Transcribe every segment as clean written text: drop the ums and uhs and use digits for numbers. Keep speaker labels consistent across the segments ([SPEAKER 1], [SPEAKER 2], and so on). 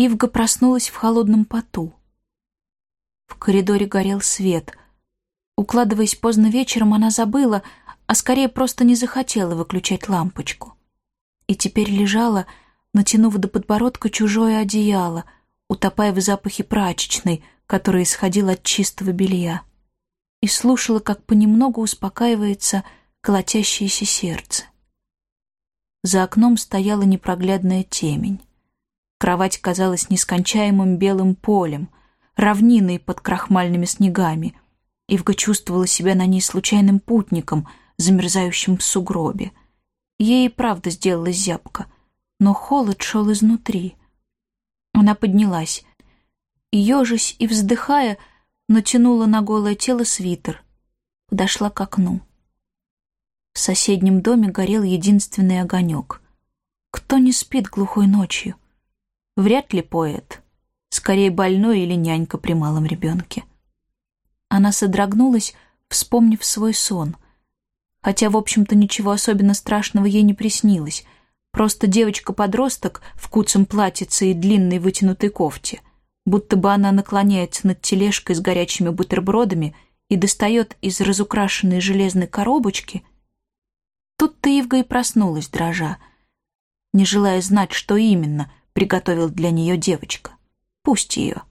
[SPEAKER 1] Ивга проснулась в холодном поту. В коридоре горел свет. Укладываясь поздно вечером, она забыла, а скорее просто не захотела выключать лампочку. И теперь лежала, натянув до подбородка чужое одеяло, утопая в запахе прачечной, который исходил от чистого белья, и слушала, как понемногу успокаивается колотящееся сердце. За окном стояла непроглядная темень. Кровать казалась нескончаемым белым полем, равниной под крахмальными снегами. Ивга чувствовала себя на ней случайным путником, замерзающим в сугробе. Ей и правда сделалась зябко, но холод шел изнутри. Она поднялась и, ежась и вздыхая, натянула на голое тело свитер, подошла к окну. В соседнем доме горел единственный огонек. Кто не спит глухой ночью? Вряд ли поэт, скорее больной или нянька при малом ребенке. Она содрогнулась, вспомнив свой сон. Хотя, в общем-то, ничего особенно страшного ей не приснилось. Просто девочка-подросток в куцем платьице и длинной вытянутой кофте, будто бы она наклоняется над тележкой с горячими бутербродами и достает из разукрашенной железной коробочки. Тут-то Ивга и проснулась, дрожа, не желая знать, что именно приготовил для нее девочка. Пусть ее.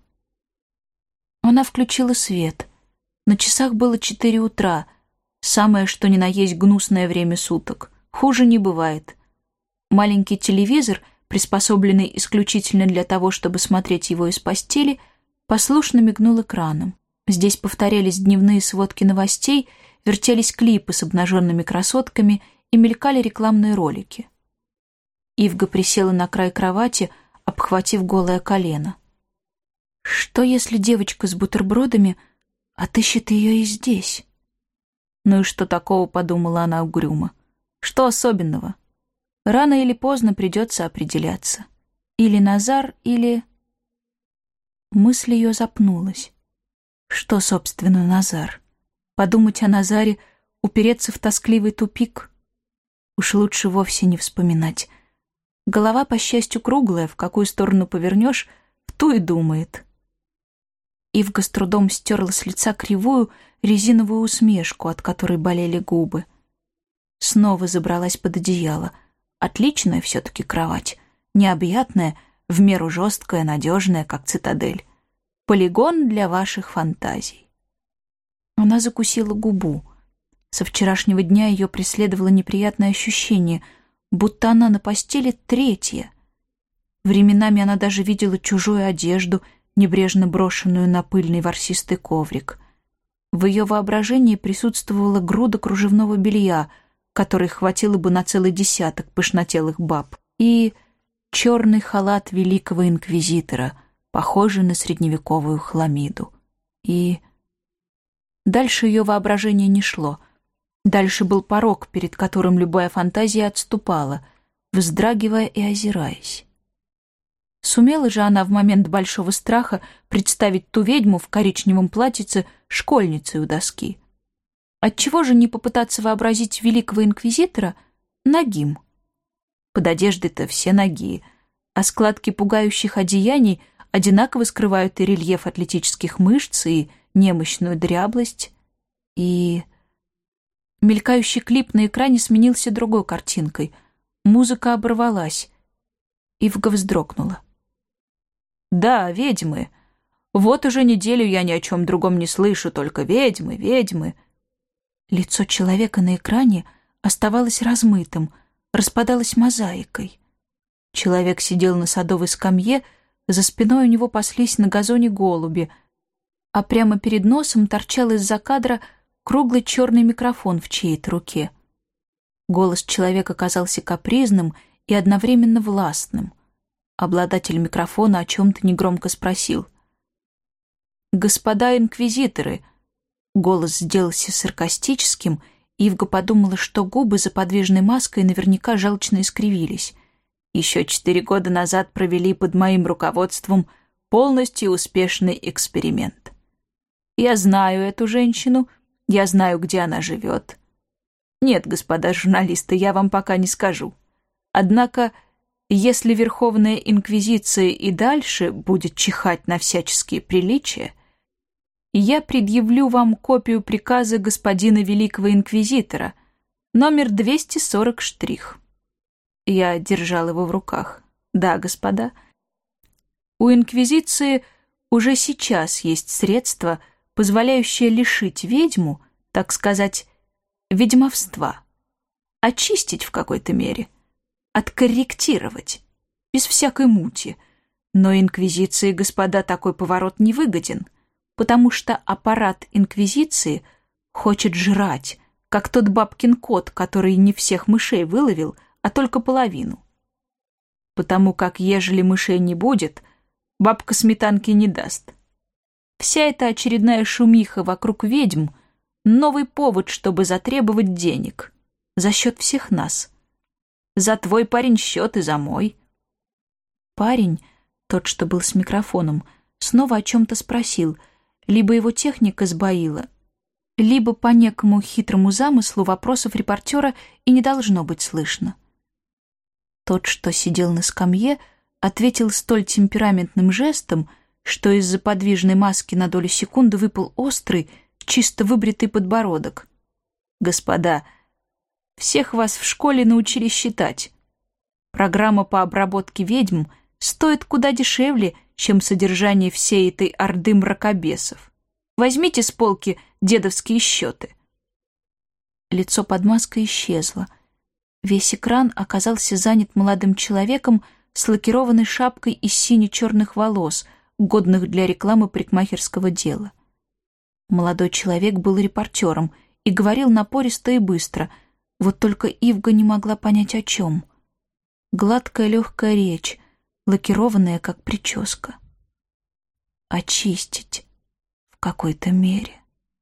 [SPEAKER 1] Она включила свет. На часах было 4 утра, самое что ни на есть гнусное время суток. Хуже не бывает. Маленький телевизор, приспособленный исключительно для того, чтобы смотреть его из постели, послушно мигнул экраном. Здесь повторялись дневные сводки новостей, вертелись клипы с обнаженными красотками и мелькали рекламные ролики. Ивга присела на край кровати, обхватив голое колено. Что, если девочка с бутербродами отыщет ее и здесь? Ну и что такого, подумала она угрюмо. Что особенного? Рано или поздно придется определяться. Или Назар, или... Мысль ее запнулась. Что, собственно, Назар? Подумать о Назаре, упереться в тоскливый тупик? Уж лучше вовсе не вспоминать. Голова, по счастью, круглая, в какую сторону повернешь, в ту и думает. Ивга с трудом стерла с лица кривую резиновую усмешку, от которой болели губы. Снова забралась под одеяло. Отличная все-таки кровать. Необъятная, в меру жесткая, надежная, как цитадель. Полигон для ваших фантазий. Она закусила губу. Со вчерашнего дня ее преследовало неприятное ощущение, будто она на постели третья. Временами она даже видела чужую одежду, небрежно брошенную на пыльный ворсистый коврик. В ее воображении присутствовала груда кружевного белья, которой хватило бы на целый десяток пышнотелых баб, и черный халат великого инквизитора, похожий на средневековую хламиду. И дальше ее воображение не шло. Дальше был порог, перед которым любая фантазия отступала, вздрагивая и озираясь. Сумела же она в момент большого страха представить ту ведьму в коричневом платьице школьницей у доски. Отчего же не попытаться вообразить великого инквизитора нагим? Под одеждой-то все ноги, а складки пугающих одеяний одинаково скрывают и рельеф атлетических мышц, и немощную дряблость, и... Мелькающий клип на экране сменился другой картинкой. Музыка оборвалась. Ивга вздрогнула. «Да, ведьмы. Вот уже неделю я ни о чем другом не слышу, только ведьмы, ведьмы». Лицо человека на экране оставалось размытым, распадалось мозаикой. Человек сидел на садовой скамье, за спиной у него паслись на газоне голуби, а прямо перед носом торчал из-за кадра круглый черный микрофон в чьей-то руке. Голос человека казался капризным и одновременно властным. Обладатель микрофона о чем-то негромко спросил. «Господа инквизиторы!» Голос сделался саркастическим, и Ивга подумала, что губы за подвижной маской наверняка жалочно искривились. «Еще 4 года назад провели под моим руководством полностью успешный эксперимент. Я знаю эту женщину, я знаю, где она живет. Нет, господа журналисты, я вам пока не скажу. Однако если Верховная Инквизиция и дальше будет чихать на всяческие приличия, я предъявлю вам копию приказа господина Великого Инквизитора, номер 240 штрих. Я держал его в руках. Да, господа, у Инквизиции уже сейчас есть средства, позволяющие лишить ведьму, так сказать, ведьмовства, очистить в какой-то мере, откорректировать, без всякой мути. Но Инквизиции, господа, такой поворот не выгоден, потому что аппарат Инквизиции хочет жрать, как тот бабкин кот, который не всех мышей выловил, а только половину. Потому как, ежели мышей не будет, бабка сметанки не даст. Вся эта очередная шумиха вокруг ведьм — новый повод, чтобы затребовать денег за счет всех нас. За твой, парень, счет и за мой. Парень, тот, что был с микрофоном, снова о чем-то спросил. Либо его техника сбоила, либо по некому хитрому замыслу вопросов репортера и не должно быть слышно. Тот, что сидел на скамье, ответил столь темпераментным жестом, что из-за подвижной маски на долю секунды выпал острый, чисто выбритый подбородок. «Господа, всех вас в школе научили считать. Программа по обработке ведьм стоит куда дешевле, чем содержание всей этой орды мракобесов. Возьмите с полки дедовские счеты». Лицо под маской исчезло. Весь экран оказался занят молодым человеком с лакированной шапкой из сине-черных волос, годных для рекламы парикмахерского дела. Молодой человек был репортером и говорил напористо и быстро, вот только Ивга не могла понять, о чем. Гладкая легкая речь, лакированная, как прическа. Очистить в какой-то мере.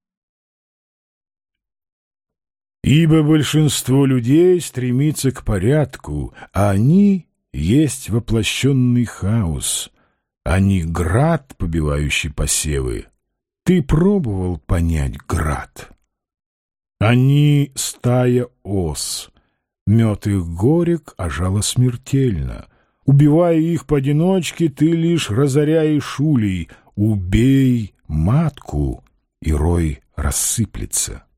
[SPEAKER 2] Ибо большинство людей стремится к порядку, а они есть воплощенный хаос. Они град, побивающий посевы. Ты пробовал понять град? Они стая ос. Мед их горек, а жало смертельно. Убивая их поодиночке, ты лишь разоряешь улей. Убей матку, и рой рассыплется.